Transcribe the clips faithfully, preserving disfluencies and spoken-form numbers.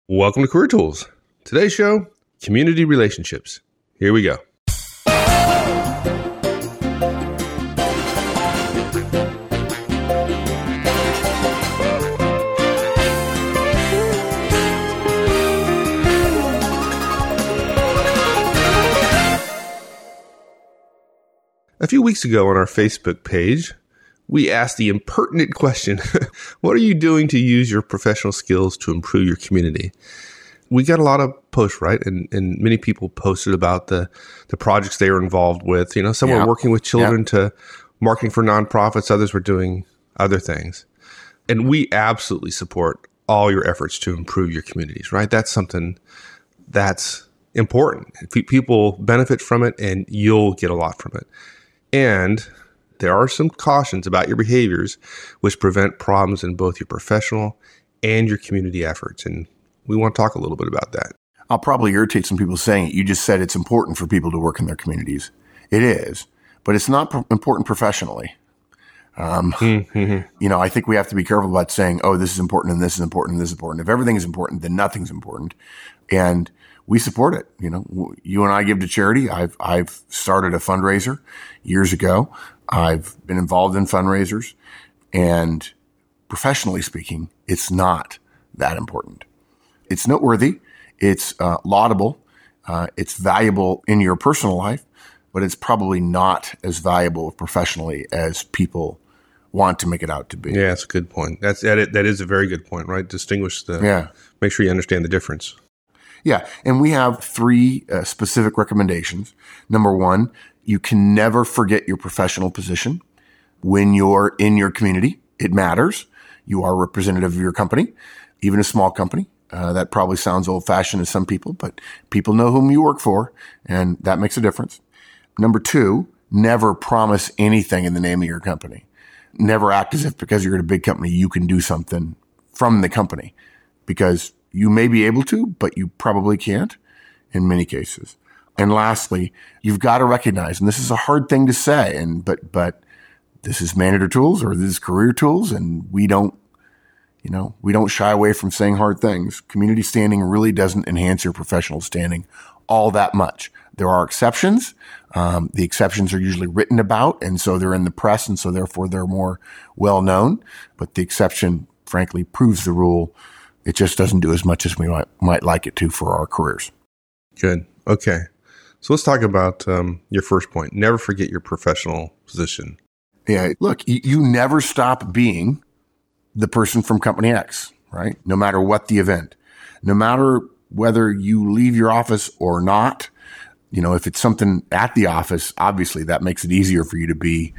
Welcome to Career Tools. Today's show, community relationships. Here we go. A few weeks ago on our Facebook page, we asked the impertinent question, what are you doing to use your professional skills to improve your community? We got a lot of posts, right? And and many people posted about the, the projects they were involved with. You know, some yeah. were working with children yeah. to marketing for nonprofits. Others were doing other things. And we absolutely support all your efforts to improve your communities, right? That's something that's important. People benefit from it and you'll get a lot from it. And there are some cautions about your behaviors which prevent problems in both your professional and your community efforts. And we want to talk a little bit about that. I'll probably irritate some people saying it. You just said it's important for people to work in their communities. It is, but it's not pro- important professionally. Um, mm-hmm. You know, I think we have to be careful about saying, oh, this is important and this is important and this is important. If everything is important, then nothing's important. And we support it. You know, you and I give to charity. I've, I've started a fundraiser years ago. I've been involved in fundraisers, and professionally speaking, it's not that important. It's noteworthy. It's uh, laudable. Uh, it's valuable in your personal life, but it's probably not as valuable professionally as people want to make it out to be. Yeah, that's a good point. That's that. That is a very good point, right? Distinguish the. Yeah. Make sure you understand the difference. Yeah. And we have three uh, specific recommendations. Number one, you can never forget your professional position when you're in your community. It matters. You are a representative of your company, even a small company. Uh, that probably sounds old fashioned to some people, but people know whom you work for, and that makes a difference. Number two, never promise anything in the name of your company. Never act as if because you're at a big company, you can do something from the company, because you may be able to, but you probably can't in many cases. And lastly, you've got to recognize, and this is a hard thing to say, and but but this is Manager Tools or this is Career Tools, and we don't, you know, we don't shy away from saying hard things. Community standing really doesn't enhance your professional standing all that much. There are exceptions. Um, the exceptions are usually written about, and so they're in the press, and so therefore they're more well known. But the exception, frankly, proves the rule. It just doesn't do as much as we might, might like it to for our careers. Good. Okay. So let's talk about um, your first point. Never forget your professional position. Yeah. Look, you, you never stop being the person from Company X, right? No matter what the event, no matter whether you leave your office or not. You know, if it's something at the office, obviously that makes it easier for you to be,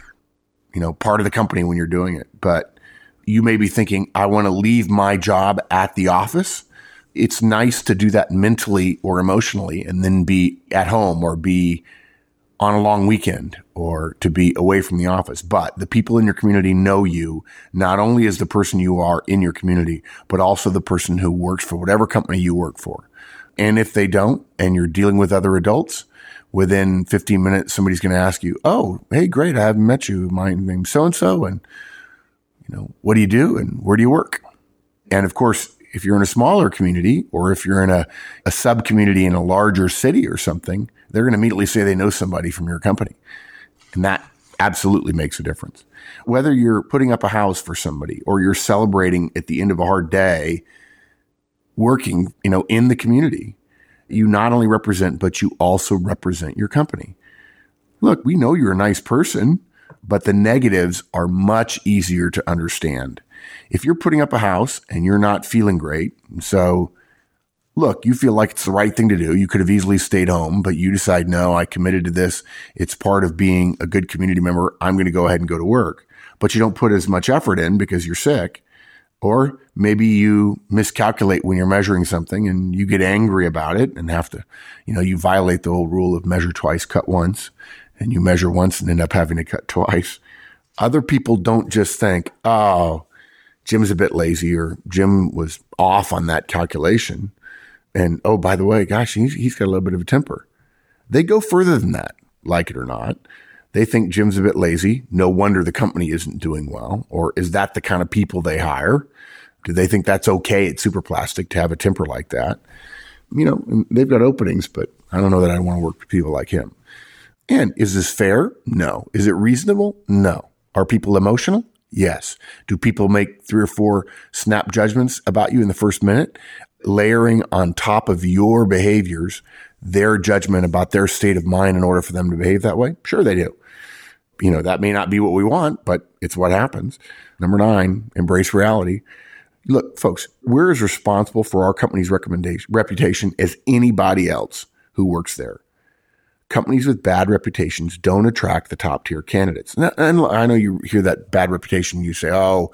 you know, part of the company when you're doing it. But you may be thinking, I want to leave my job at the office. It's nice to do that mentally or emotionally and then be at home or be on a long weekend or to be away from the office. But the people in your community know you not only as the person you are in your community, but also the person who works for whatever company you work for. And if they don't, and you're dealing with other adults, within fifteen minutes, somebody's going to ask you, oh, hey, great, I haven't met you. My name's so-and-so, and you know, what do you do and where do you work? And of course, if you're in a smaller community or if you're in a, a sub-community in a larger city or something, they're going to immediately say they know somebody from your company. And that absolutely makes a difference. Whether you're putting up a house for somebody or you're celebrating at the end of a hard day, working, you know, in the community, you not only represent, but you also represent your company. Look, we know you're a nice person, but the negatives are much easier to understand. If you're putting up a house and you're not feeling great, so look, you feel like it's the right thing to do. You could have easily stayed home, but you decide, no, I committed to this. It's part of being a good community member. I'm going to go ahead and go to work. But you don't put as much effort in because you're sick. Or maybe you miscalculate when you're measuring something and you get angry about it and have to, you know, you violate the old rule of measure twice, cut once. And you measure once and end up having to cut twice. Other people don't just think, oh, Jim's a bit lazy or Jim was off on that calculation. And, oh, by the way, gosh, he's, he's got a little bit of a temper. They go further than that, like it or not. They think Jim's a bit lazy. No wonder the company isn't doing well. Or is that the kind of people they hire? Do they think that's okay at Superplastic to have a temper like that? You know, and they've got openings, but I don't know that I want to work with people like him. And is this fair? No. Is it reasonable? No. Are people emotional? Yes. Do people make three or four snap judgments about you in the first minute, layering on top of your behaviors their judgment about their state of mind in order for them to behave that way? Sure, they do. You know, that may not be what we want, but it's what happens. Number nine, embrace reality. Look, folks, we're as responsible for our company's recommendation, reputation as anybody else who works there. Companies with bad reputations don't attract the top tier candidates. And I know you hear that bad reputation. You say, oh,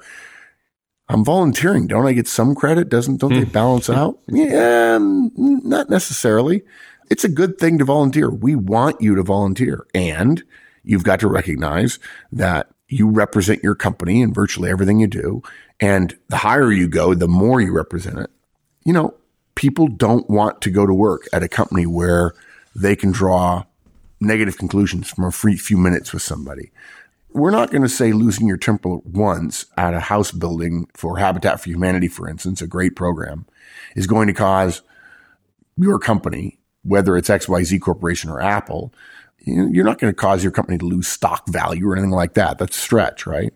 I'm volunteering. Don't I get some credit? Doesn't, don't they balance out? Yeah, not necessarily. It's a good thing to volunteer. We want you to volunteer. And you've got to recognize that you represent your company in virtually everything you do. And the higher you go, the more you represent it. You know, people don't want to go to work at a company where they can draw negative conclusions from a free few minutes with somebody. We're not going to say losing your temper once at a house building for Habitat for Humanity, for instance, a great program, is going to cause your company, whether it's X Y Z Corporation or Apple, you're not going to cause your company to lose stock value or anything like that. That's a stretch, right?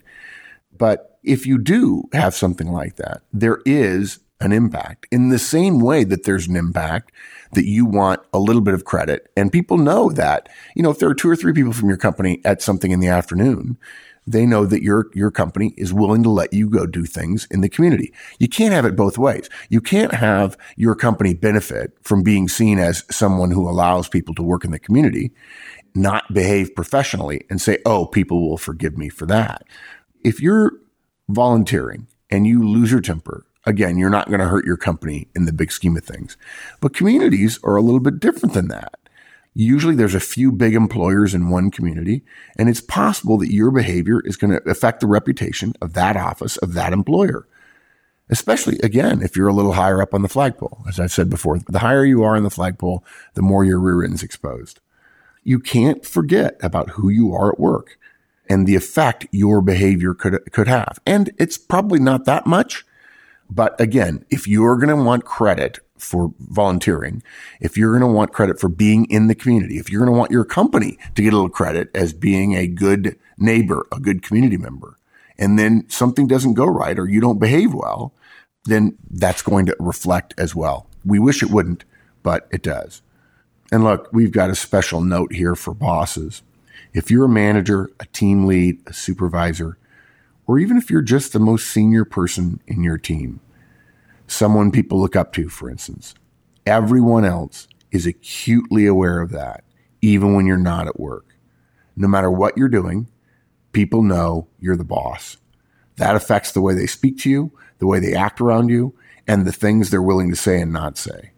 But if you do have something like that, there is an impact in the same way that there's an impact that you want a little bit of credit. And people know that, you know, if there are two or three people from your company at something in the afternoon, they know that your, your company is willing to let you go do things in the community. You can't have it both ways. You can't have your company benefit from being seen as someone who allows people to work in the community, not behave professionally and say, oh, people will forgive me for that. If you're volunteering and you lose your temper, again, you're not going to hurt your company in the big scheme of things. But communities are a little bit different than that. Usually there's a few big employers in one community, and it's possible that your behavior is going to affect the reputation of that office, of that employer. Especially, again, if you're a little higher up on the flagpole. As I've said before, the higher you are on the flagpole, the more your rear end's exposed. You can't forget about who you are at work and the effect your behavior could, could have. And it's probably not that much. But again, if you're going to want credit for volunteering, if you're going to want credit for being in the community, if you're going to want your company to get a little credit as being a good neighbor, a good community member, and then something doesn't go right or you don't behave well, then that's going to reflect as well. We wish it wouldn't, but it does. And look, we've got a special note here for bosses. If you're a manager, a team lead, a supervisor, or even if you're just the most senior person in your team, someone people look up to, for instance, everyone else is acutely aware of that, even when you're not at work. No matter what you're doing, people know you're the boss. That affects the way they speak to you, the way they act around you, and the things they're willing to say and not say.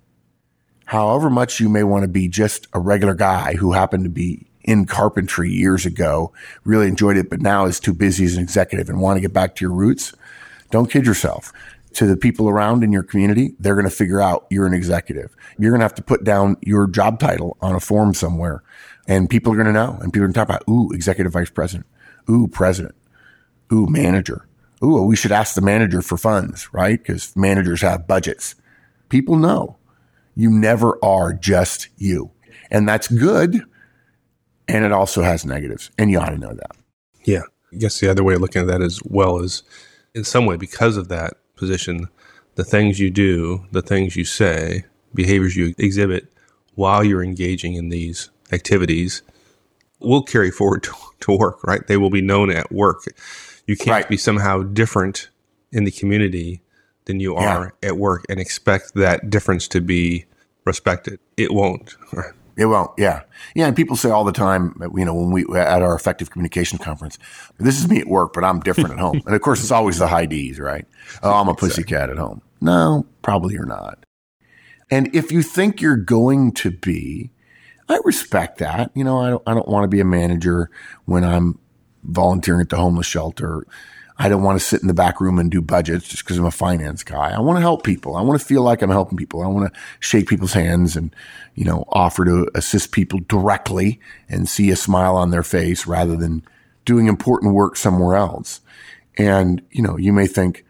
However much you may want to be just a regular guy who happened to be in carpentry years ago, really enjoyed it, but now is too busy as an executive and want to get back to your roots, don't kid yourself. To the people around in your community, they're going to figure out you're an executive. You're going to have to put down your job title on a form somewhere, and people are going to know. And people are going to talk about, ooh, executive vice president, ooh, president, ooh, manager. Ooh, we should ask the manager for funds, right? Because managers have budgets. People know you never are just you. And that's good. And it also has negatives, and you ought to know that. Yeah. I guess the other way of looking at that as well is, in some way, because of that position, the things you do, the things you say, behaviors you exhibit while you're engaging in these activities will carry forward to, to work, right? They will be known at work. You can't right. be somehow different in the community than you are yeah. at work and expect that difference to be respected. It won't. Right? It won't. Yeah. Yeah. And people say all the time, you know, when we, at our effective communication conference, this is me at work, but I'm different at home. And of course, it's always the high D's, right? Oh, I'm a exactly. pussycat at home. No, probably you're not. And if you think you're going to be, I respect that. You know, I don't, I don't want to be a manager when I'm volunteering at the homeless shelter. I don't want to sit in the back room and do budgets just because I'm a finance guy. I want to help people. I want to feel like I'm helping people. I want to shake people's hands and, you know, offer to assist people directly and see a smile on their face rather than doing important work somewhere else. And, you know, you may think,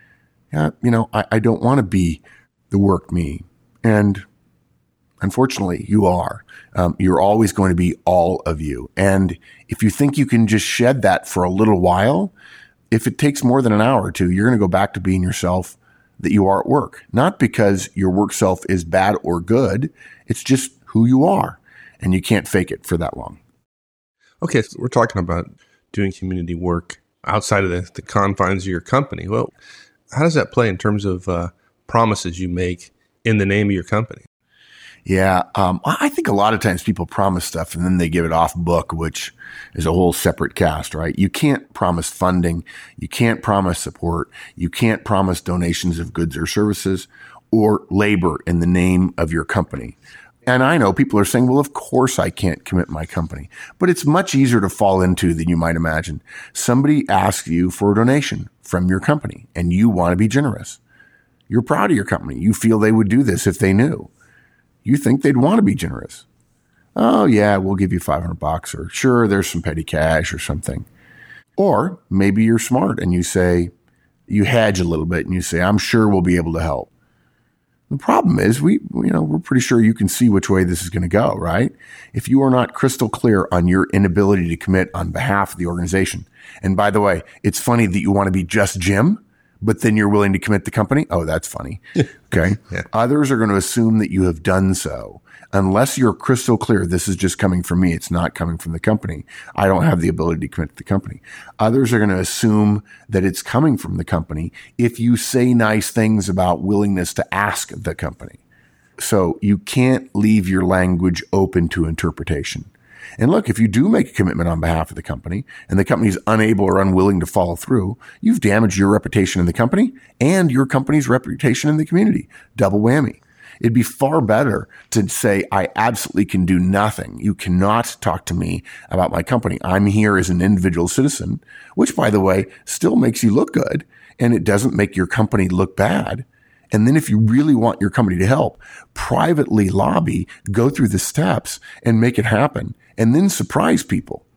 yeah, you know, I, I don't want to be the work me. And unfortunately, you are. Um, you're always going to be all of you. And if you think you can just shed that for a little while, if it takes more than an hour or two, you're going to go back to being yourself that you are at work. Not because your work self is bad or good. It's just who you are. And you can't fake it for that long. Okay, so we're talking about doing community work outside of the, the confines of your company. Well, how does that play in terms of uh, promises you make in the name of your company? Yeah, um, I think a lot of times people promise stuff and then they give it off book, which is a whole separate cast, right? You can't promise funding. You can't promise support. You can't promise donations of goods or services or labor in the name of your company. And I know people are saying, well, of course I can't commit my company, but it's much easier to fall into than you might imagine. Somebody asks you for a donation from your company and you want to be generous. You're proud of your company. You feel they would do this if they knew. You think they'd want to be generous. Oh yeah, we'll give you five hundred bucks, or sure, there's some petty cash or something. Or maybe you're smart and you say, you hedge a little bit and you say, I'm sure we'll be able to help. The problem is we, you know, we're pretty sure you can see which way this is going to go, right? If you are not crystal clear on your inability to commit on behalf of the organization. And by the way, it's funny that you want to be just Jim, but then you're willing to commit the company. Oh, that's funny. Okay. Yeah. Others are going to assume that you have done so. Unless you're crystal clear, this is just coming from me. It's not coming from the company. I don't have the ability to commit to the company. Others are going to assume that it's coming from the company if you say nice things about willingness to ask the company. So you can't leave your language open to interpretation. And look, if you do make a commitment on behalf of the company and the company is unable or unwilling to follow through, you've damaged your reputation in the company and your company's reputation in the community. Double whammy. It'd be far better to say, I absolutely can do nothing. You cannot talk to me about my company. I'm here as an individual citizen, which, by the way, still makes you look good and it doesn't make your company look bad. And then if you really want your company to help, privately lobby, go through the steps and make it happen and then surprise people.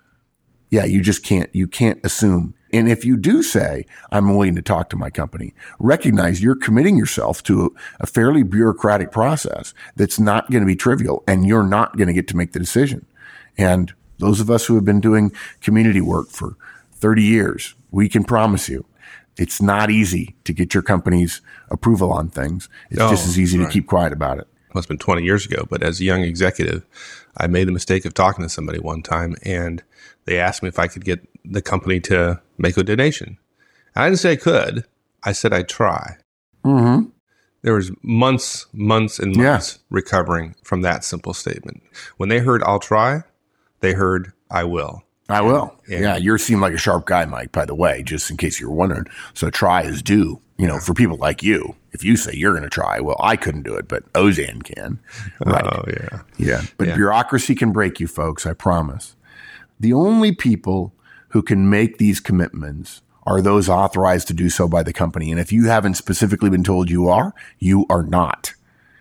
Yeah, you just can't, you can't assume. And if you do say, I'm willing to talk to my company, recognize you're committing yourself to a, a fairly bureaucratic process that's not going to be trivial and you're not going to get to make the decision. And those of us who have been doing community work for thirty years, we can promise you it's not easy to get your company's approval on things. It's oh, just as easy right. to keep quiet about it. Well, it's been twenty years ago, but as a young executive, I made the mistake of talking to somebody one time and they asked me if I could get the company to make a donation. I didn't say I could. I said I'd try. Mm-hmm. There was months, months and months yeah. recovering from that simple statement. When they heard I'll try, they heard I will. I will. And, yeah, you seem like a sharp guy, Mike, by the way, just in case you're wondering. So try is do, you know, for people like you. If you say you're going to try, well, I couldn't do it, but Ozan can. Right. Oh, yeah. Yeah. But yeah. bureaucracy can break you, folks, I promise. The only people who can make these commitments are those authorized to do so by the company. And if you haven't specifically been told you are, you are not.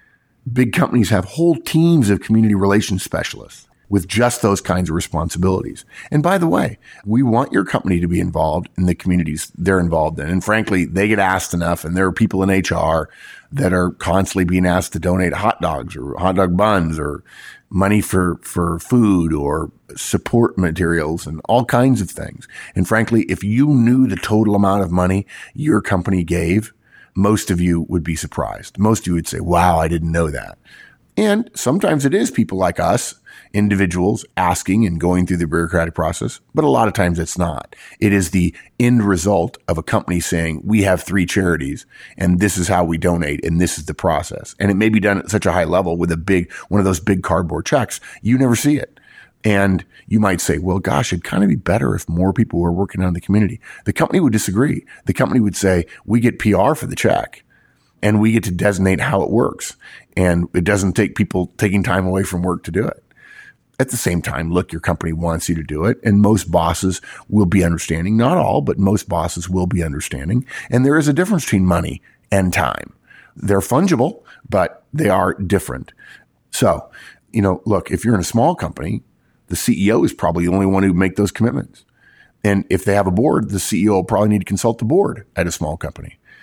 Big companies have whole teams of community relations specialists with just those kinds of responsibilities. And by the way, we want your company to be involved in the communities they're involved in. And frankly, they get asked enough, and there are people in H R that are constantly being asked to donate hot dogs or hot dog buns or money for, for food or support materials and all kinds of things. And frankly, if you knew the total amount of money your company gave, most of you would be surprised. Most of you would say, wow, I didn't know that. And sometimes it is people like us, individuals asking and going through the bureaucratic process, but a lot of times it's not. It is the end result of a company saying, we have three charities and this is how we donate and this is the process. And it may be done at such a high level with a big, one of those big cardboard checks, you never see it. And you might say, well, gosh, it'd kind of be better if more people were working on the community. The company would disagree. The company would say, we get P R for the check. And we get to designate how it works. And it doesn't take people taking time away from work to do it. At the same time, look, your company wants you to do it. And most bosses will be understanding. Not all, but most bosses will be understanding. And there is a difference between money and time. They're fungible, but they are different. So, you know, look, if you're in a small company, the C E O is probably the only one who make those commitments. And if they have a board, the C E O will probably need to consult the board at a small company.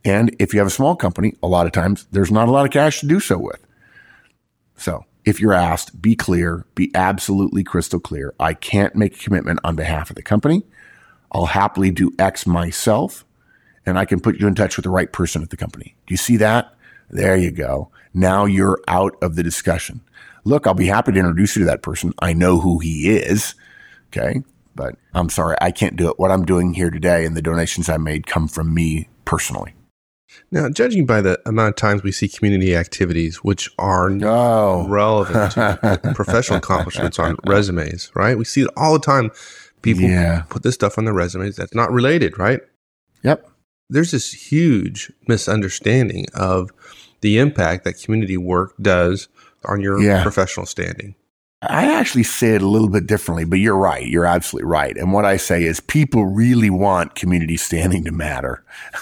And if you have a small company, a lot of times there's not a lot of cash to do so with. So if you're asked, be clear, be absolutely crystal clear. I can't make a commitment on behalf of the company. I'll happily do X myself, and I can put you in touch with the right person at the company. Do you see that? There you go. Now you're out of the discussion. Look, I'll be happy to introduce you to that person. I know who he is. Okay. But I'm sorry, I can't do it. What I'm doing here today and the donations I made come from me personally. Now, judging by the amount of times we see community activities, which are oh. relevant to professional accomplishments on resumes, right? We see it all the time. People yeah. put this stuff on their resumes that's not related, right? Yep. There's this huge misunderstanding of the impact that community work does on your yeah. professional standing. I actually say it a little bit differently, but you're right. You're absolutely right. And what I say is people really want community standing to matter.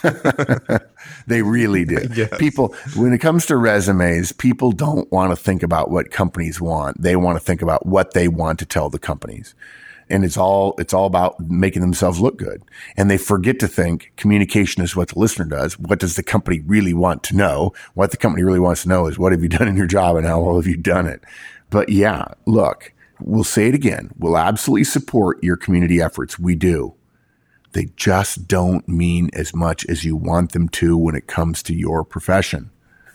They really do. Yes. People, when it comes to resumes, people don't want to think about what companies want. They want to think about what they want to tell the companies. And it's all, it's all about making themselves look good. And they forget to think communication is what the listener does. What does the company really want to know? What the company really wants to know is what have you done in your job and how well have you done it? But yeah, look, we'll say it again. We'll absolutely support your community efforts. We do. They just don't mean as much as you want them to when it comes to your profession.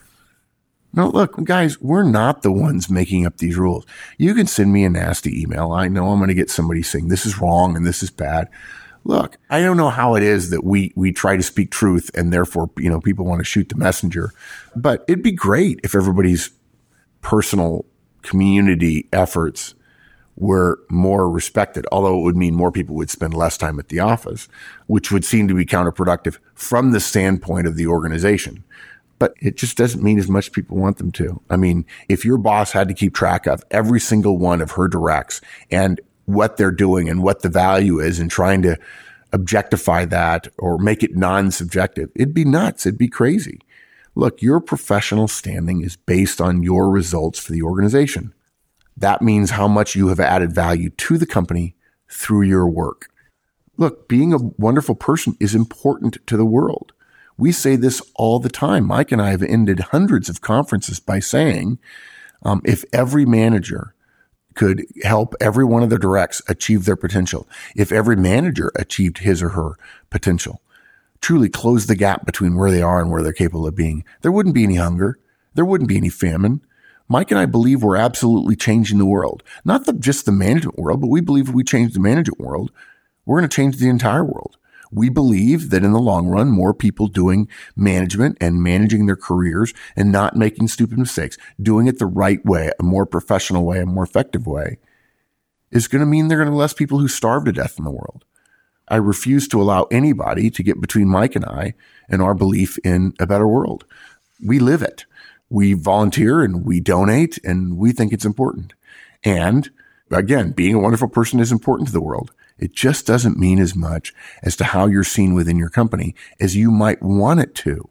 No, look, guys, we're not the ones making up these rules. You can send me a nasty email. I know I'm going to get somebody saying this is wrong and this is bad. Look, I don't know how it is that we, we try to speak truth and therefore, you know, people want to shoot the messenger, but it'd be great if everybody's personal community efforts were more respected, although it would mean more people would spend less time at the office, which would seem to be counterproductive from the standpoint of the organization. But it just doesn't mean as much as people want them to. I mean, if your boss had to keep track of every single one of her directs and what they're doing and what the value is and trying to objectify that or make it non-subjective, it'd be nuts. It'd be crazy. Look, your professional standing is based on your results for the organization. That means how much you have added value to the company through your work. Look, being a wonderful person is important to the world. We say this all the time. Mike and I have ended hundreds of conferences by saying, um, if every manager could help every one of their directs achieve their potential, if every manager achieved his or her potential, truly close the gap between where they are and where they're capable of being, there wouldn't be any hunger. There wouldn't be any famine. Mike and I believe we're absolutely changing the world. Not the, just the management world, but we believe if we change the management world, we're going to change the entire world. We believe that in the long run, more people doing management and managing their careers and not making stupid mistakes, doing it the right way, a more professional way, a more effective way, is going to mean there are going to be less people who starve to death in the world. I refuse to allow anybody to get between Mike and I and our belief in a better world. We live it. We volunteer and we donate and we think it's important. And again, being a wonderful person is important to the world. It just doesn't mean as much as to how you're seen within your company as you might want it to.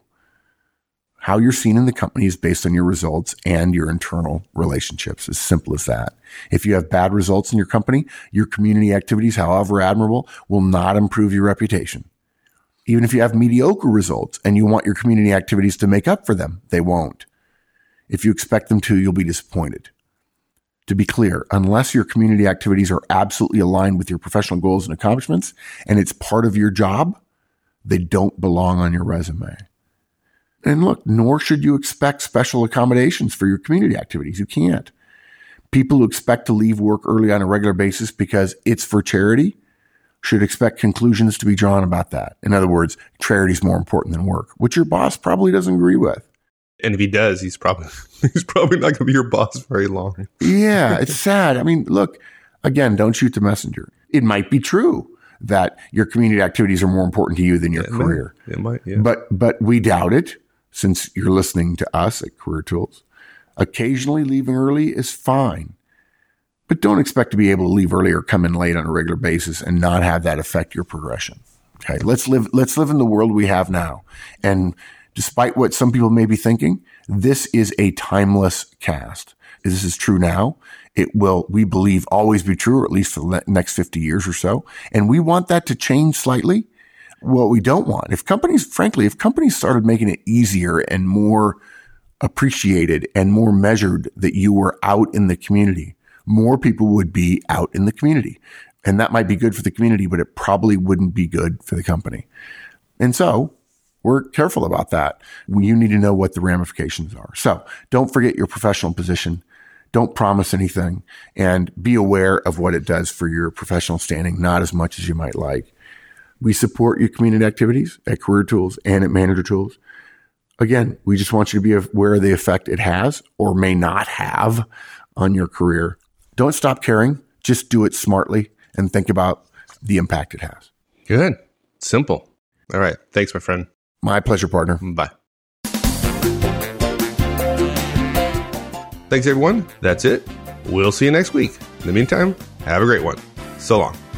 How you're seen in the company is based on your results and your internal relationships. As simple as that. If you have bad results in your company, your community activities, however admirable, will not improve your reputation. Even if you have mediocre results and you want your community activities to make up for them, they won't. If you expect them to, you'll be disappointed. To be clear, unless your community activities are absolutely aligned with your professional goals and accomplishments, and it's part of your job, they don't belong on your resume. And look, nor should you expect special accommodations for your community activities. You can't. People who expect to leave work early on a regular basis because it's for charity should expect conclusions to be drawn about that. In other words, charity is more important than work, which your boss probably doesn't agree with. And if he does, he's probably he's probably not going to be your boss very long. Yeah, it's sad. I mean, look, again, don't shoot the messenger. It might be true that your community activities are more important to you than your yeah, it career. Might. It might, yeah. But but we doubt it, since you're listening to us at Career Tools. Occasionally leaving early is fine. But don't expect to be able to leave early or come in late on a regular basis and not have that affect your progression. Okay, let's live let's live in the world we have now. And despite what some people may be thinking, this is a timeless cast. This is true now. It will, we believe, always be true, or at least for the next fifty years or so. And we want that to change slightly. what we don't want. If companies, frankly, if companies started making it easier and more appreciated and more measured that you were out in the community, more people would be out in the community. And that might be good for the community, but it probably wouldn't be good for the company. And so we're careful about that. You need to know what the ramifications are. So don't forget your professional position. Don't promise anything, and be aware of what it does for your professional standing, not as much as you might like. We support your community activities at Career Tools and at Manager Tools. Again, we just want you to be aware of the effect it has or may not have on your career. Don't stop caring. Just do it smartly and think about the impact it has. Good. Simple. All right. Thanks, my friend. My pleasure, partner. Bye. Thanks, everyone. That's it. We'll see you next week. In the meantime, have a great one. So long.